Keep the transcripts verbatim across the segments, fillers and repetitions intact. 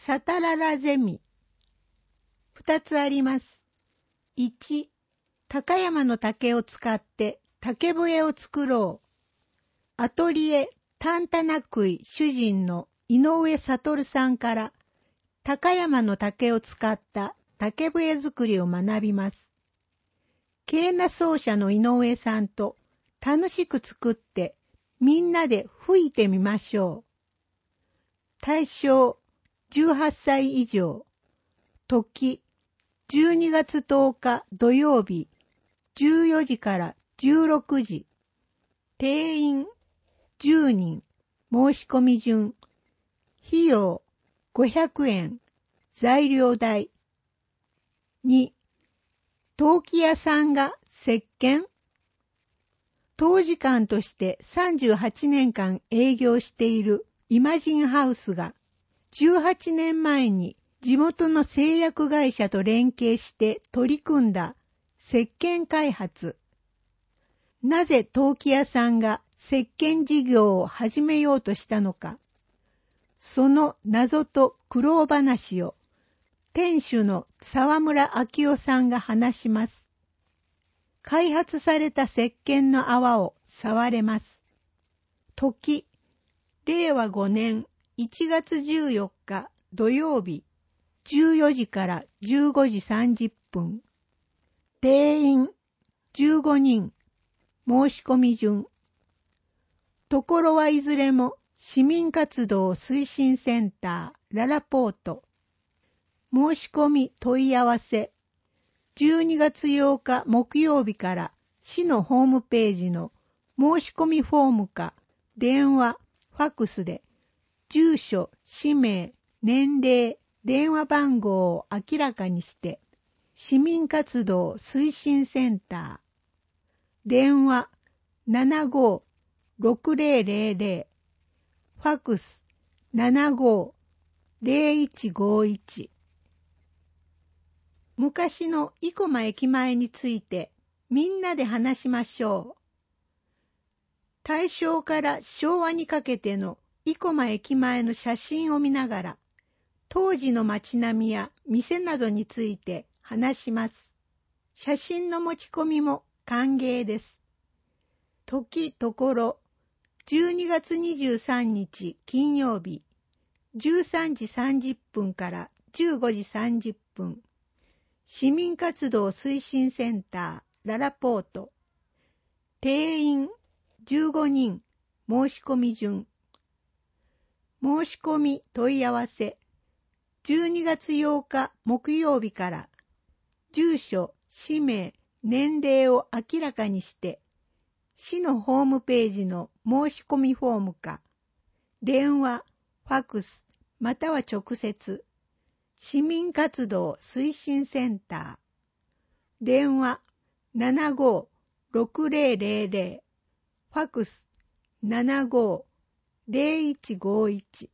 サタララゼミ。二つあります。いち、高山の竹を使って竹笛を作ろう。アトリエタンタナクイ主人の井上悟さんから高山の竹を使った竹笛作りを学びます。ケーナ奏者の井上さんと楽しく作ってみんなで吹いてみましょう。対象じゅうはっさい以上。時じゅうにがつとおか土曜日じゅうよじからじゅうろくじ。定員じゅうにん。申し込み順。費用ごひゃくえん。材料代。に、陶器屋さんが石鹸。当時間としてさんじゅうはちねんかん営業しているイマジンハウスがじゅうはちねんまえに地元の製薬会社と連携して取り組んだ石鹸開発。なぜ陶器屋さんが石鹸事業を始めようとしたのか。その謎と苦労話を店主の沢村明夫さんが話します。開発された石鹸の泡を触れます。時、れいわごねんいちがつじゅうよっか土曜日じゅうよじからじゅうごじさんじゅっぷん。定員じゅうごにん。申し込み順。ところはいずれも市民活動推進センターララポート。申し込み問い合わせ。じゅうにがつようか木曜日から市のホームページの申し込みフォームか電話、ファックスで住所、氏名、年齢、電話番号を明らかにして市民活動推進センター電話 ななごーろくぜろぜろぜろ ファックス ななごーぜろいちごいち。昔の生駒駅前についてみんなで話しましょう。大正から昭和にかけての生駒駅前の写真を見ながら当時の街並みや店などについて話します。写真の持ち込みも歓迎です。時ところじゅうにがつにじゅうさんにち金曜日じゅうさんじさんじゅっぷんからじゅうごじさんじゅっぷん。市民活動推進センターララポート。定員じゅうごにん。申し込み順。申し込み問い合わせ。じゅうにがつようか木曜日から住所、氏名、年齢を明らかにして市のホームページの申し込みフォームか電話、ファックスまたは直接市民活動推進センター電話 ななごーろくぜろぜろぜろ ファックス ななごーぜろいちごいち。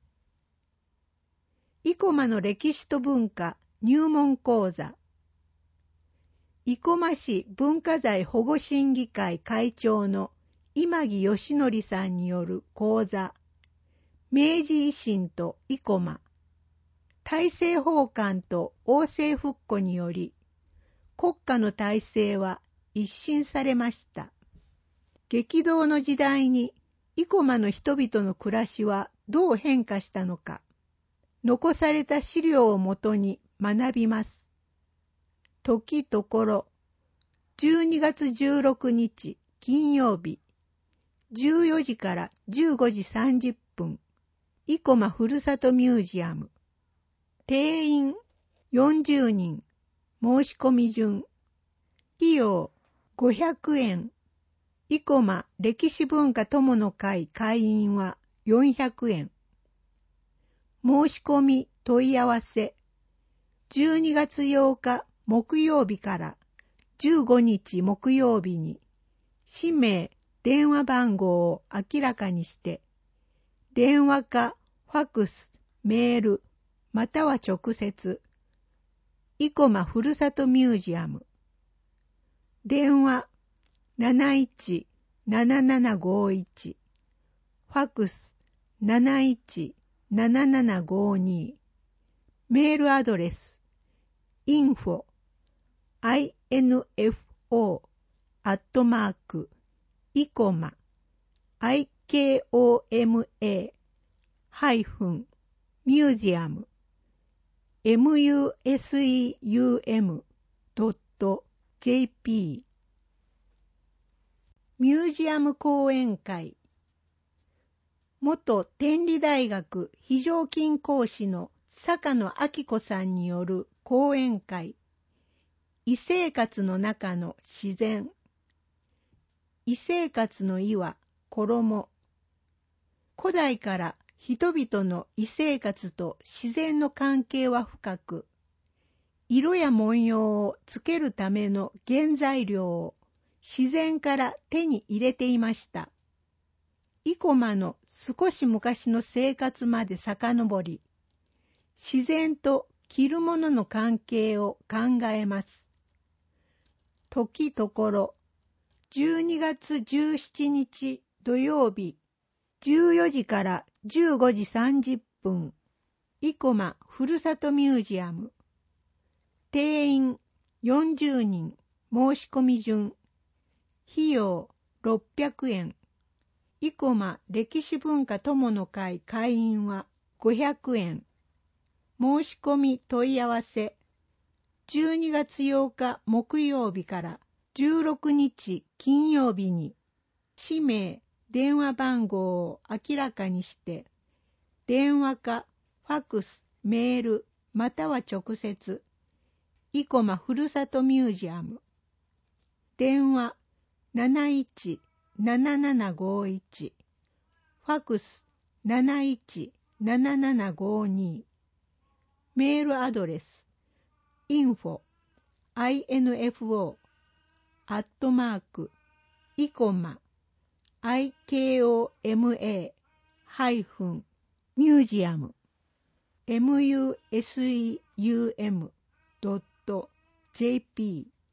生駒の歴史と文化入門講座。生駒市文化財保護審議会会長の今木義則さんによる講座。明治維新と生駒。大政奉還と王政復古により国家の体制は一新されました。激動の時代に生駒の人々の暮らしはどう変化したのか。残された資料をもとに学びます。時ところじゅうにがつじゅうろくにち金曜日じゅうよじからじゅうごじさんじゅっぷん。生駒ふるさとミュージアム。定員よんじゅうにん。申し込み順。費用ごひゃくえん。生駒歴史文化友の会会員はよんひゃくえん。申し込み問い合わせ。じゅうにがつようか木曜日からじゅうごにち木曜日に氏名、電話番号を明らかにして電話かファックス、メールまたは直接生駒ふるさとミュージアム電話 なないちななななごいち ファックス なないちななななごにメールアドレス インフォ インフォ アットマーク イコマ イコマ ハイフン ミュージアム ミュージアム ドット ジェーピー ミュージアム講演会。元天理大学非常勤講師の坂野明子さんによる講演会。異生活の中の自然。異生活の異は衣。古代から人々の異生活と自然の関係は深く、色や文様をつけるための原材料を自然から手に入れていました。生駒の少し昔の生活まで遡り、自然と着るものの関係を考えます。時ところ、じゅうにがつじゅうしちにち土曜日、じゅうよじからじゅうごじさんじゅっぷん、生駒ふるさとミュージアム。定員よんじゅうにん、申し込み順。費用ろっぴゃくえん。生駒歴史文化友の会会員はごひゃくえん。申し込み問い合わせ。じゅうにがつようか木曜日からじゅうろくにち金曜日に、氏名、電話番号を明らかにして、電話かファックス、メール、または直接、生駒ふるさとミュージアム。電話なないちななななごいち、ファックスなないちななななごに、メールアドレス インフォ インフォ アットマーク イコマ イコマ ハイフン ミュージアム ミュージアム ドット ジェーピー。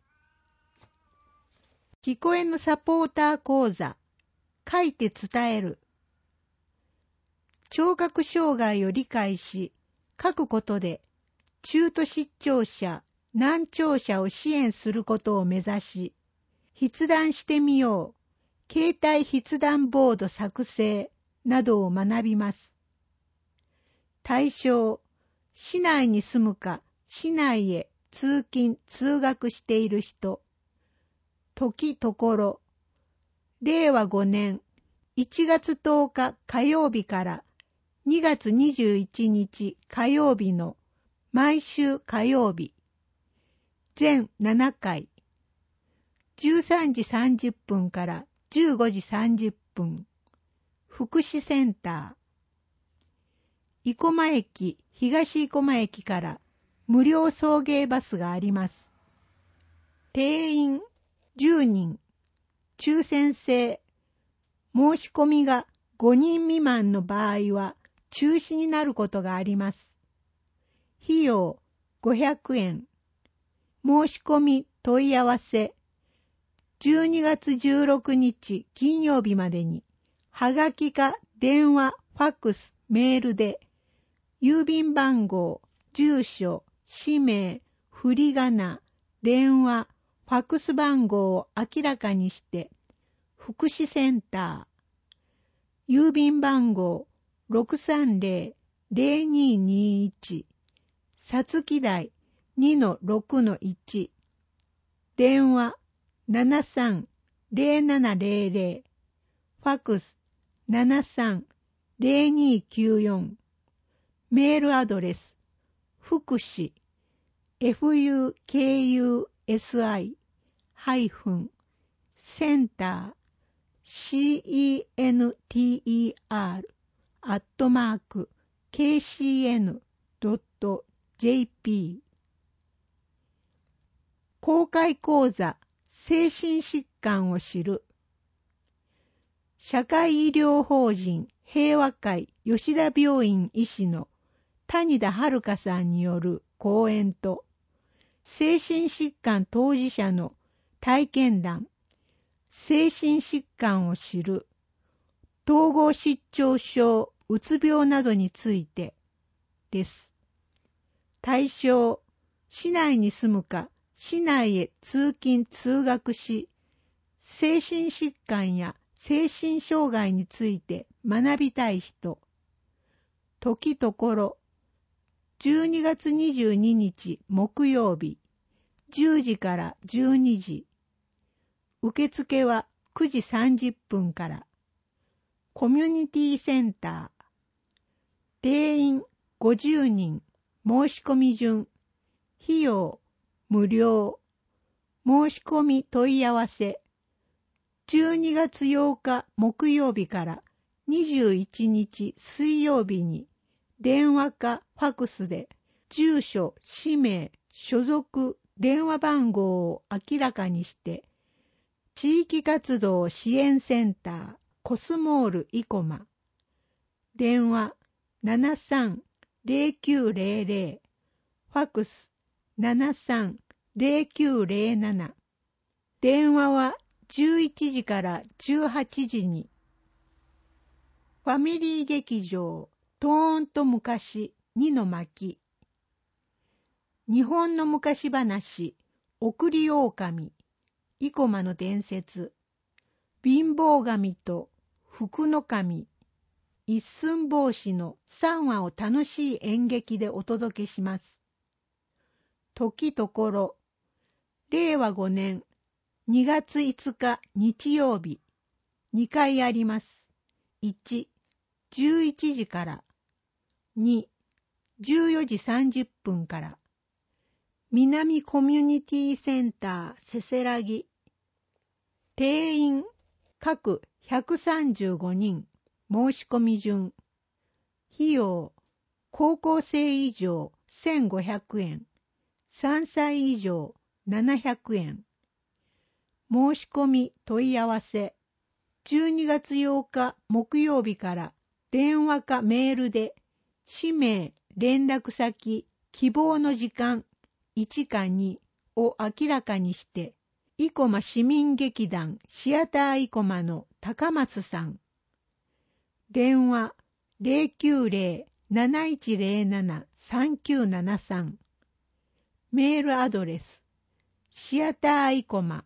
聞こえのサポーター講座、書いて伝える。聴覚障害を理解し、書くことで、中途失聴者、難聴者を支援することを目指し、筆談してみよう、携帯筆談ボード作成などを学びます。対象、市内に住むか、市内へ通勤・通学している人。時ところ、れいわごねんいちがつとおか火曜日からにがつにじゅういちにち火曜日の毎週火曜日、全ななかい、じゅうさんじさんじゅっぷんからじゅうごじさんじゅっぷん、福祉センター、生駒駅、東生駒駅から無料送迎バスがあります。定員じゅうにん、抽選制、申し込みがごにん未満の場合は中止になることがあります。費用ごひゃくえん。申し込み問い合わせ。じゅうにがつじゅうろくにち金曜日までに、はがきか電話、ファックス、メールで、郵便番号、住所、氏名、振り仮名、電話、ファックス番号を明らかにして、福祉センター、郵便番号 ろくさんぜろ ぜろににいち、さつき台 にのろくのいち、電話 ななさんぜろななぜろぜろ、ファックス ななさんぜろにきゅうよん、メールアドレス、福祉、フユーケーユーエスアイ ハイフン、センター、シーイーエヌティーイーアール、アットマーク、ケーシーエヌドットジェーピー。公開講座、精神疾患を知る。社会医療法人平和会吉田病院医師の谷田遥さんによる講演と、精神疾患当事者の体験談、精神疾患を知る、統合失調症、うつ病などについてです。 対象、市内に住むか、市内へ通勤・通学し、精神疾患や精神障害について学びたい人。時ところ、じゅうにがつにじゅうににち木曜日、じゅうじからじゅうにじ。受付はくじさんじゅっぷんから。コミュニティセンター。定員ごじゅうにん。申し込み順。費用無料。申し込み問い合わせ。じゅうにがつようか木曜日からにじゅういちにち水曜日に電話かファクスで住所、氏名、所属、電話番号を明らかにして、地域活動支援センターコスモール生駒。電話ななさんゼロきゅうゼロゼロ、ファクスななさんゼロきゅうゼロなな。電話はじゅういちじからじゅうはちじに。ファミリー劇場トーンと昔二の巻。日本の昔話、送り狼、生駒の伝説、貧乏神と福の神、一寸法師のさんわを楽しい演劇でお届けします。時ところ、れいわごねんにがついつか日曜日、にかいあります。いち、じゅういちじから。に、じゅうよじさんじゅっぷんから。南コミュニティセンターせせらぎ。定員各ひゃくさんじゅうごにん。申し込み順。費用高校生以上せんごひゃくえん。さんさい以上ななひゃくえん。申し込み問い合わせ。じゅうにがつようか木曜日から電話かメールで氏名、連絡先、希望の時間いちかにを明らかにして、生駒市民劇団シアター生駒の高松さん。電話ゼロきゅうゼロ なないちゼロなな さんきゅうななさん。メールアドレスシアター生駒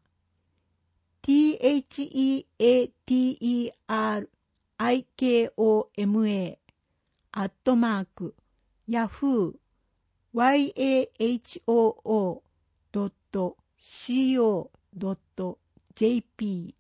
theaterikoma アットマーク ヤフー ワイエーエイチオーオー ドット シーオー ドット ジェーピー。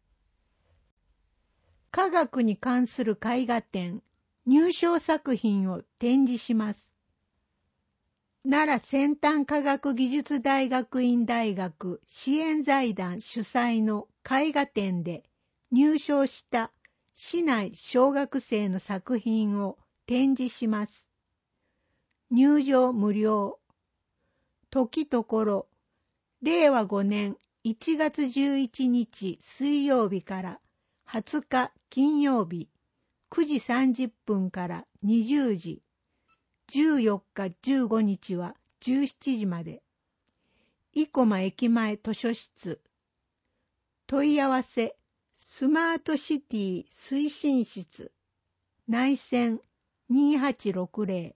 科学に関する絵画展、入賞作品を展示します。奈良先端科学技術大学院大学支援財団主催の絵画展で入賞した市内小学生の作品を展示します。入場無料。時ところ、れいわごねんいちがつじゅういちにち水曜日からはつか金曜日、くじさんじゅっぷんからにじゅうじ、じゅうよっかじゅうごにちはじゅうしちじまで。生駒駅前図書室。問い合わせ、スマートシティ推進室。内線にはちろくゼロ。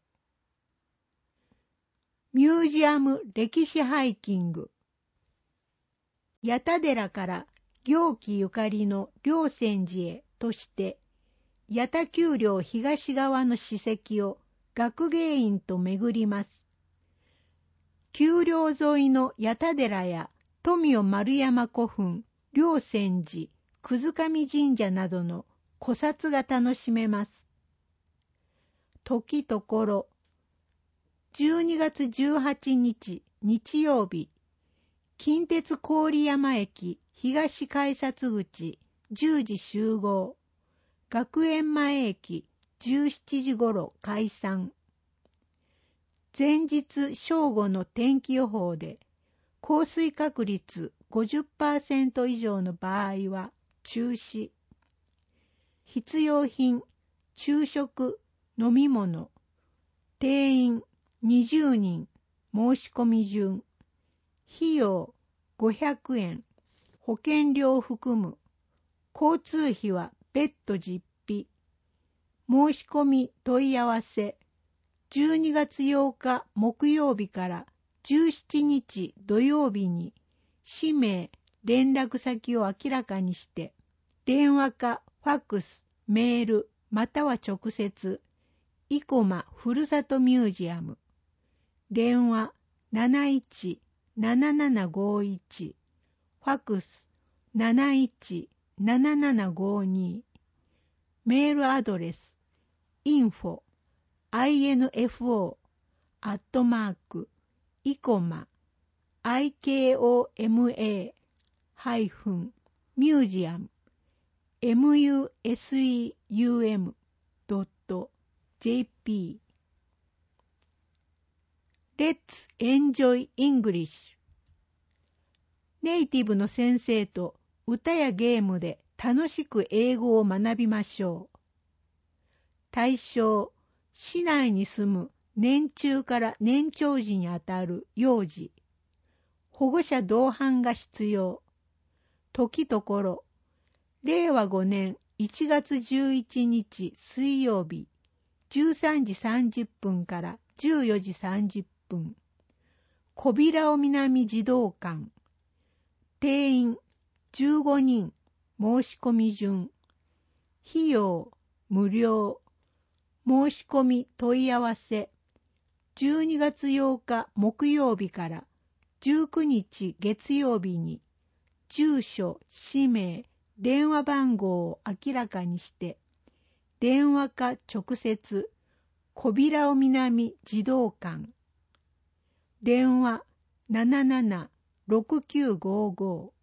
ミュージアム歴史ハイキング。八田寺から行基ゆかりの霊泉寺へとして、八田丘陵東側の史跡を学芸員と巡ります。丘陵沿いの八田寺や富雄丸山古墳、霊泉寺、葛上神社などの古刹が楽しめます。時ところ、じゅうにがつじゅうはちにち日曜日、近鉄郡山駅東改札口じゅうじ集合、学園前駅じゅうしちじごろ解散。前日正午の天気予報で降水確率 ごじゅっパーセント 以上の場合は中止。必要品、昼食、飲み物、定員にじゅうにん、申し込み順、費用ごひゃくえん、保険料含む、交通費は別途実費、申し込み問い合わせ、 じゅうにがつようか木曜日からじゅうしちにち土曜日に氏名、連絡先を明らかにして、電話かファックス、メール、または直接、生駒ふるさとミュージアム、電話 なないち ななななごいち、ファックス なないち ななななごに、メールアドレス インフォ アイエヌエフオー アットマーク イコマ アイケーオーエムエー ハイフン ミュージアム ミュージアム ドット ジェーピー。 Let's enjoy English。 ネイティブの先生と歌やゲームで楽しく英語を学びましょう。対象、市内に住む年中から年長児にあたる幼児。保護者同伴が必要。時ところ、れいわごねんいちがつじゅういちにち水曜日、じゅうさんじさんじゅっぷんからじゅうよじさんじゅっぷん。小平尾南児童館。定員じゅうごにん、申し込み順。費用無料。申し込み問い合わせ。じゅうにがつようか木曜日からじゅうくにち月曜日に、住所、氏名、電話番号を明らかにして、電話か直接、小平尾南児童館。電話 なななな ろくきゅうごご。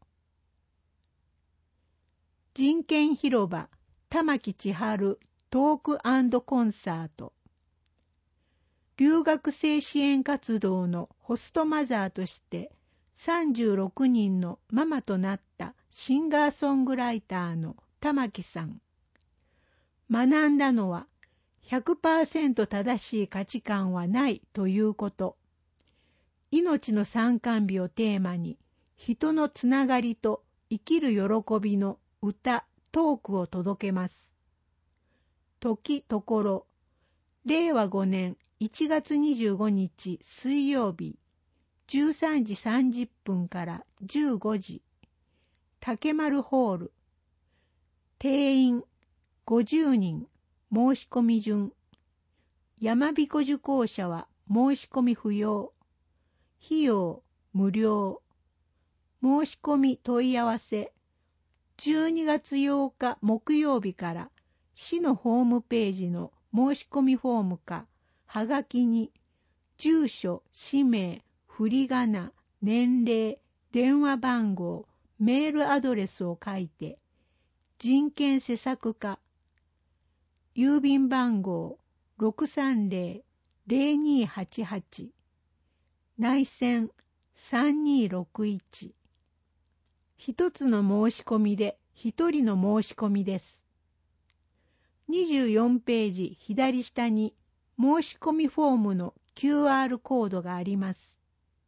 人権広場玉木千春トーク&コンサート。留学生支援活動のホストマザーとしてさんじゅうろくにんのママとなったシンガーソングライターの玉木さん。学んだのは ひゃくパーセント 正しい価値観はないということ。命の参観日をテーマに人のつながりと生きる喜びの歌、トークを届けます。時ところ、れいわごねんいちがつにじゅうごにち水曜日、じゅうさんじさんじゅっぷんからじゅうごじ、竹丸ホール。定員ごじゅうにん、申し込み順。山彦受講者は申し込み不要。費用無料。申し込み問い合わせ。じゅうにがつようか木曜日から市のホームページの申し込みフォームかはがきに住所、氏名、振り仮名、年齢、電話番号、メールアドレスを書いて、人権施策課、郵便番号 ろくさんぜろ ぜろにはちはち、内線さんにろくいち。一つの申し込みで一人の申し込みです。にじゅうよんページ左下に申し込みフォームの キューアール コードがあります。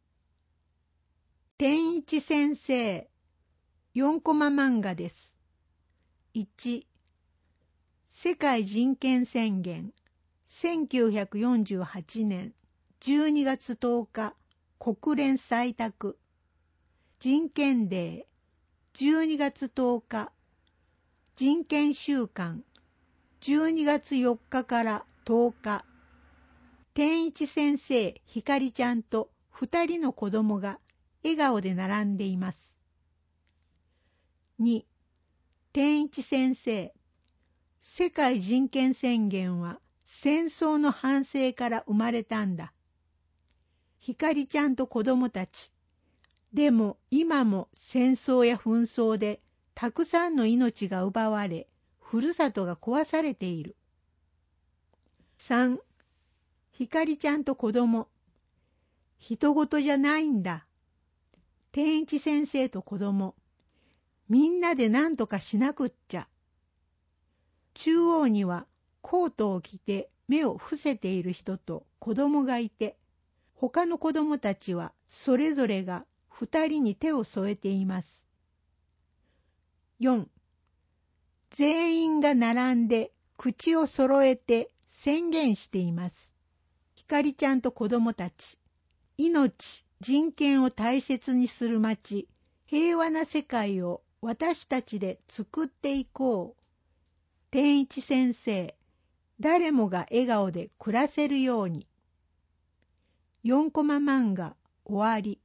天一先生、よんコマ漫画です。いち、世界人権宣言、せんきゅうひゃくよんじゅうはちねんじゅうにがつとおか、国連採択。人権デー、じゅうにがつとおか。人権週間、じゅうにがつよっかからとおか。天一先生、ひかりちゃんと二人の子供が笑顔で並んでいます。に、天一先生、世界人権宣言は戦争の反省から生まれたんだ。ひかりちゃんと子供たち。でも今も戦争や紛争でたくさんの命が奪われ、ふるさとが壊されている。さん、ひかりちゃんと子供。人事じゃないんだ。天一先生と子供。みんなで何とかしなくっちゃ。中央にはコートを着て目を伏せている人と子供がいて、他の子供たちはそれぞれが二人に手を添えています。よん、全員が並んで口を揃えて宣言しています。 ひかりちゃんと子どもたち、命、人権を大切にする街、平和な世界を私たちで作っていこう。天一先生、誰もが笑顔で暮らせるように。よんコマ漫画終わり。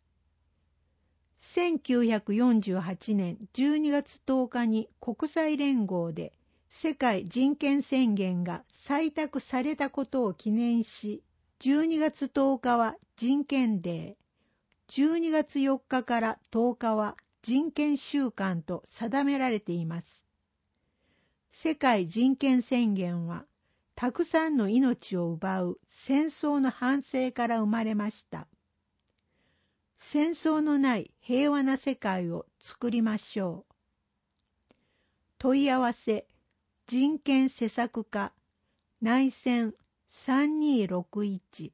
せんきゅうひゃくよんじゅうはちねんじゅうにがつとおかに国際連合で世界人権宣言が採択されたことを記念し、じゅうにがつとおかは人権デー、じゅうにがつよっかからとおかは人権週間と定められています。世界人権宣言は、たくさんの命を奪う戦争の反省から生まれました。戦争のない平和な世界を作りましょう。問い合わせ、人権施策課、内戦さんにーろくいち。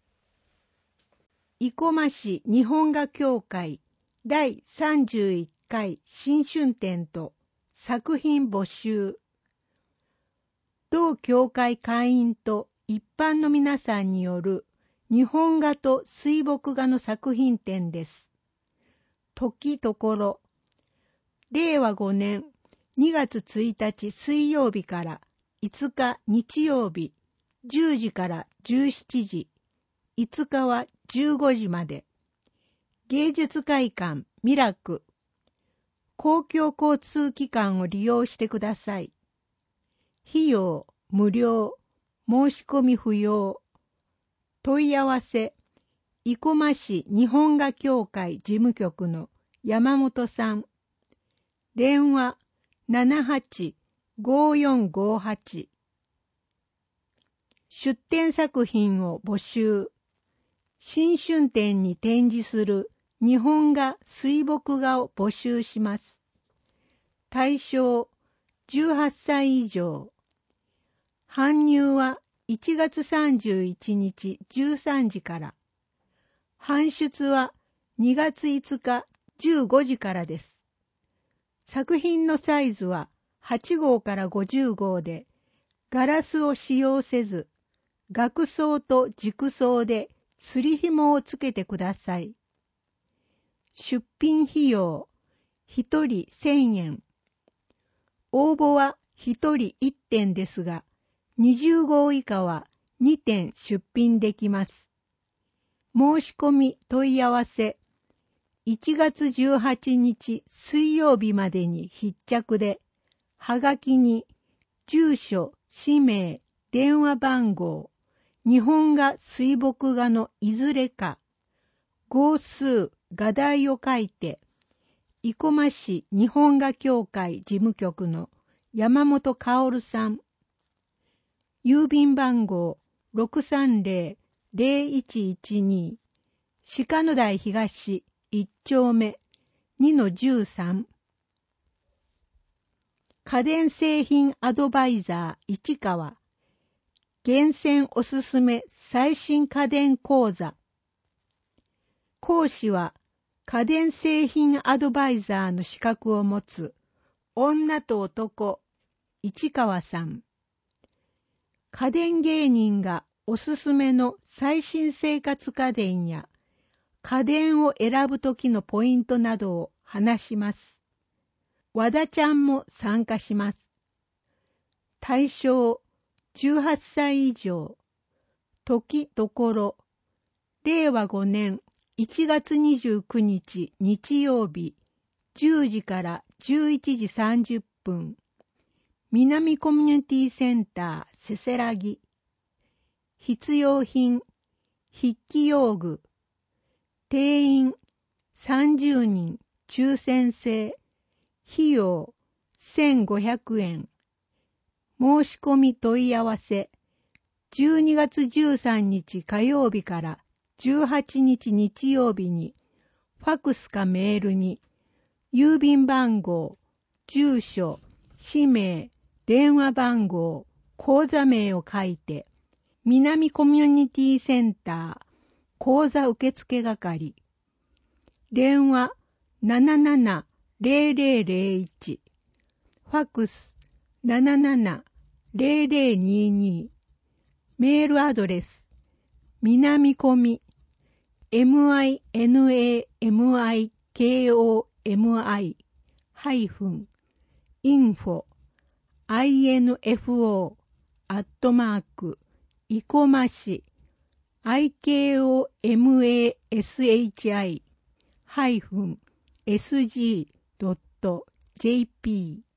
生駒市日本画協会だいさんじゅういっかい新春展と作品募集。同協会会員と一般の皆さんによる日本画と水墨画の作品展です。時ところ、れいわごねんにがつついたち水曜日からいつか日曜日じゅうじからじゅうしちじ、いつかはじゅうごじまで。芸術会館ミラク。公共交通機関を利用してください。費用無料、申し込み不要。問い合わせ、生駒市日本画協会事務局の山本さん。電話ななはちごーよんごーはち。出展作品を募集。新春展に展示する日本画、水墨画を募集します。対象じゅうはっさい以上。搬入はいちがつさんじゅういちにちじゅうさんじから。搬出はにがついつかじゅうごじからです。作品のサイズははちごうからごじゅうごうで、ガラスを使用せず、額装と軸装で釣り紐をつけてください。出品費用、ひとりせんえん。応募はひとりいってんですが、にじゅうごう以下はにてん出品できます。申し込み問い合わせ、いちがつじゅうはちにち水曜日までに必着で、はがきに住所、氏名、電話番号、日本画、水墨画のいずれか、号数、画題を書いて、生駒市日本画協会事務局の山本薫さん。郵便番号 ろくさんぜろ ぜろいちいちに 鹿野台東いちちょうめ にのじゅうさん。家電製品アドバイザー市川。厳選おすすめ最新家電講座。講師は家電製品アドバイザーの資格を持つ女と男市川さん。家電芸人がおすすめの最新生活家電や家電を選ぶときのポイントなどを話します。和田ちゃんも参加します。対象じゅうはっさい以上。時ところ、れいわごねんいちがつにじゅうくにち日曜日じゅうじからじゅういちじさんじゅっぷん。南コミュニティセンターせせらぎ。必要品、筆記用具。定員さんじゅうにん、抽選制。費用せんごひゃくえん。申し込み問い合わせ。じゅうにがつじゅうさんにち火曜日からじゅうはちにち日曜日に、ファクスかメールに、郵便番号、住所、氏名、電話番号、口座名を書いて、南コミュニティセンター、口座受付係。電話なななな ぜろぜろぜろいち。ファックスなななな ぜろぜろにに。メールアドレス南込み minamikomi ハイフン info info アットマーク生駒市 ikomashi ハイフン sg ドット jp